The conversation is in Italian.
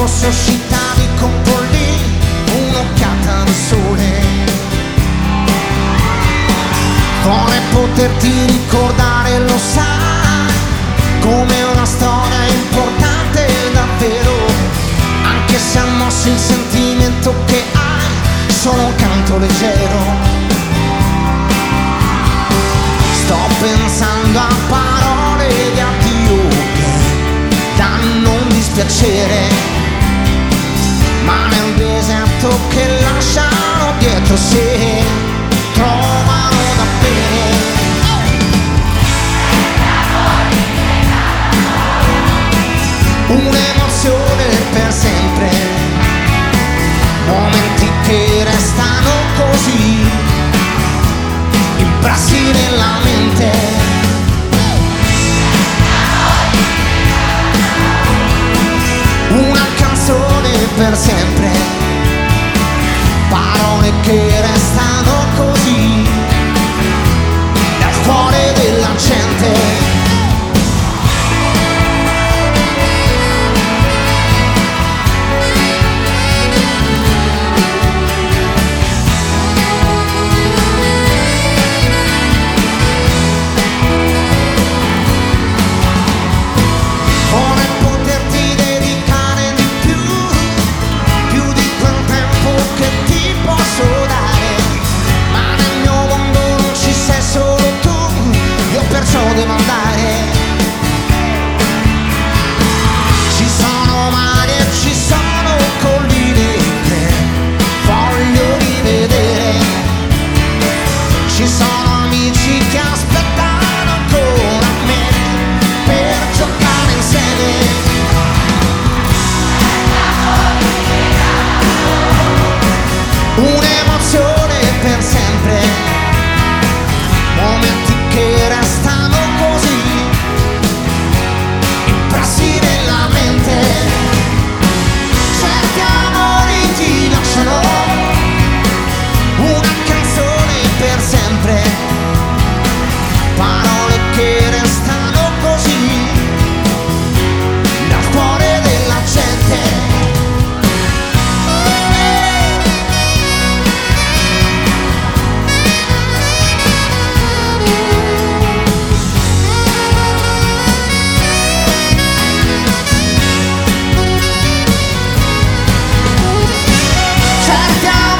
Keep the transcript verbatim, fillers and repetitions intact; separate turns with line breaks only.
fosse uscitavi con lì un'occhiata di sole. Vorrei poterti ricordare, lo sai, come una storia importante davvero, anche se ha mosso il sentimento che hai, solo un canto leggero. Sto pensando a parole di addio che danno un dispiacere, ma nel deserto che lasciano dietro sé trovano da bere. Un'emozione per sempre, momenti che restano così impressi nella mente. Una canzone per sempre, parole che restano così dal cuore della gente. Devo andare. Ci sono mari e ci sono colline che voglio rivedere. Ci sono amici che aspettano ancora me per giocare insieme. Un'emozione per sempre, momenti che restano parole che restano così dal cuore della gente. Certi